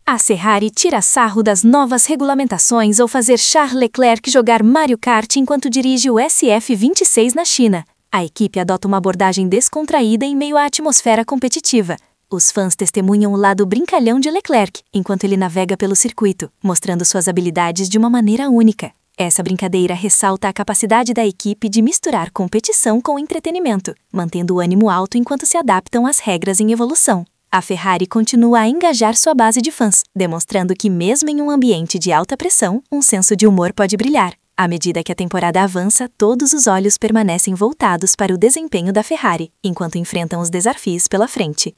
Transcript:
A Ferrari tira sarro das novas regulamentações ao fazer Charles Leclerc jogar Mario Kart enquanto dirige o SF26 na China. A equipe adota uma abordagem descontraída em meio à atmosfera competitiva. Os fãs testemunham o lado brincalhão de Leclerc, enquanto ele navega pelo circuito, mostrando suas habilidades de uma maneira única. Essa brincadeira ressalta a capacidade da equipe de misturar competição com entretenimento, mantendo o ânimo alto enquanto se adaptam às regras em evolução. A Ferrari continua a engajar sua base de fãs, demonstrando que mesmo em um ambiente de alta pressão, um senso de humor pode brilhar. À medida que a temporada avança, todos os olhos permanecem voltados para o desempenho da Ferrari, enquanto enfrentam os desafios pela frente.